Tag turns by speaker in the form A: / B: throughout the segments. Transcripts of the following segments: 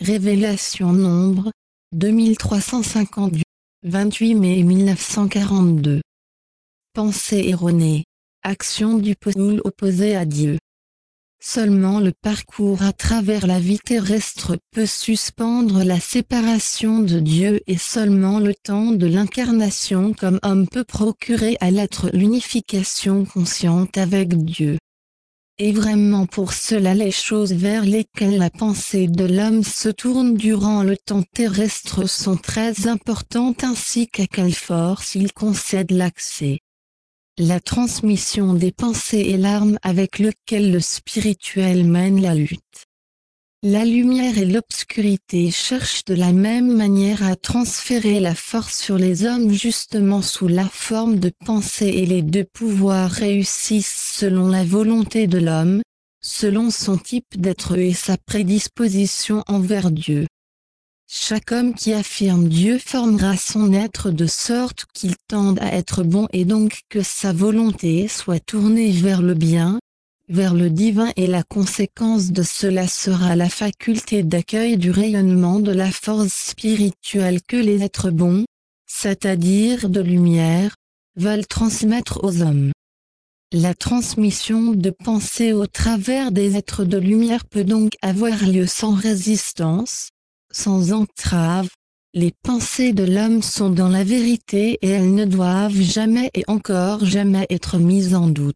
A: Révélation Nombre, 2350 28 mai 1942. Pensée erronée. Action du pôle opposé à Dieu. Seulement le parcours à travers la vie terrestre peut suspendre la séparation de Dieu et seulement le temps de l'incarnation comme homme peut procurer à l'être l'unification consciente avec Dieu. Et vraiment pour cela les choses vers lesquelles la pensée de l'homme se tourne durant le temps terrestre sont très importantes ainsi qu'à quelle force il concède l'accès. La transmission des pensées est l'arme avec laquelle le spirituel mène la lutte. La lumière et l'obscurité cherchent de la même manière à transférer la force sur les hommes justement sous la forme de pensée et les deux pouvoirs réussissent selon la volonté de l'homme, selon son type d'être et sa prédisposition envers Dieu. Chaque homme qui affirme Dieu formera son être de sorte qu'il tende à être bon et donc que sa volonté soit tournée vers le bien, vers le divin et la conséquence de cela sera la faculté d'accueil du rayonnement de la force spirituelle que les êtres bons, c'est-à-dire de lumière, veulent transmettre aux hommes. La transmission de pensée au travers des êtres de lumière peut donc avoir lieu sans résistance, sans entrave. Les pensées de l'homme sont dans la vérité et elles ne doivent jamais et encore jamais être mises en doute.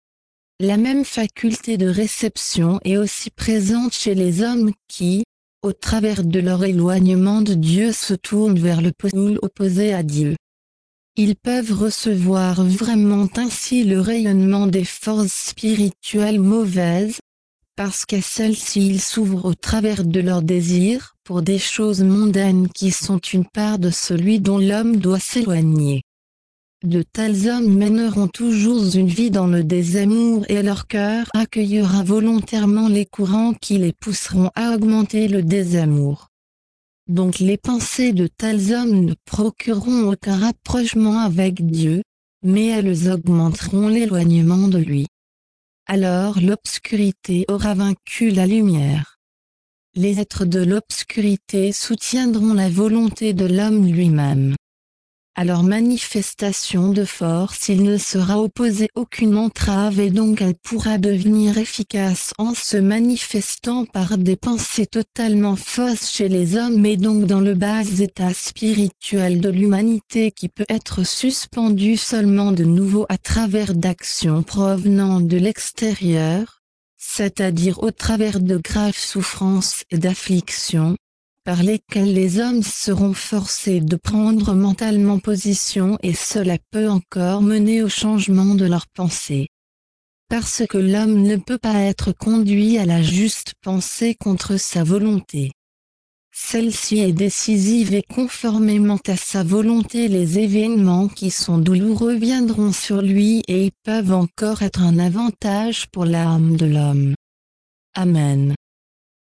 A: La même faculté de réception est aussi présente chez les hommes qui, au travers de leur éloignement de Dieu, se tournent vers le pôle opposé à Dieu. Ils peuvent recevoir vraiment ainsi le rayonnement des forces spirituelles mauvaises, parce qu'à celles-ci ils s'ouvrent au travers de leurs désirs pour des choses mondaines qui sont une part de celui dont l'homme doit s'éloigner. De tels hommes mèneront toujours une vie dans le désamour et leur cœur accueillera volontairement les courants qui les pousseront à augmenter le désamour. Donc les pensées de tels hommes ne procureront aucun rapprochement avec Dieu, mais elles augmenteront l'éloignement de lui. Alors l'obscurité aura vaincu la lumière. Les êtres de l'obscurité soutiendront la volonté de l'homme lui-même. À leur manifestation de force il ne sera opposé aucune entrave et donc elle pourra devenir efficace en se manifestant par des pensées totalement fausses chez les hommes et donc dans le bas état spirituel de l'humanité qui peut être suspendu seulement de nouveau à travers d'actions provenant de l'extérieur, c'est-à-dire au travers de graves souffrances et d'afflictions, par lesquels les hommes seront forcés de prendre mentalement position et cela peut encore mener au changement de leur pensée. Parce que l'homme ne peut pas être conduit à la juste pensée contre sa volonté. Celle-ci est décisive et conformément à sa volonté les événements qui sont douloureux viendront sur lui et peuvent encore être un avantage pour l'âme de l'homme. Amen.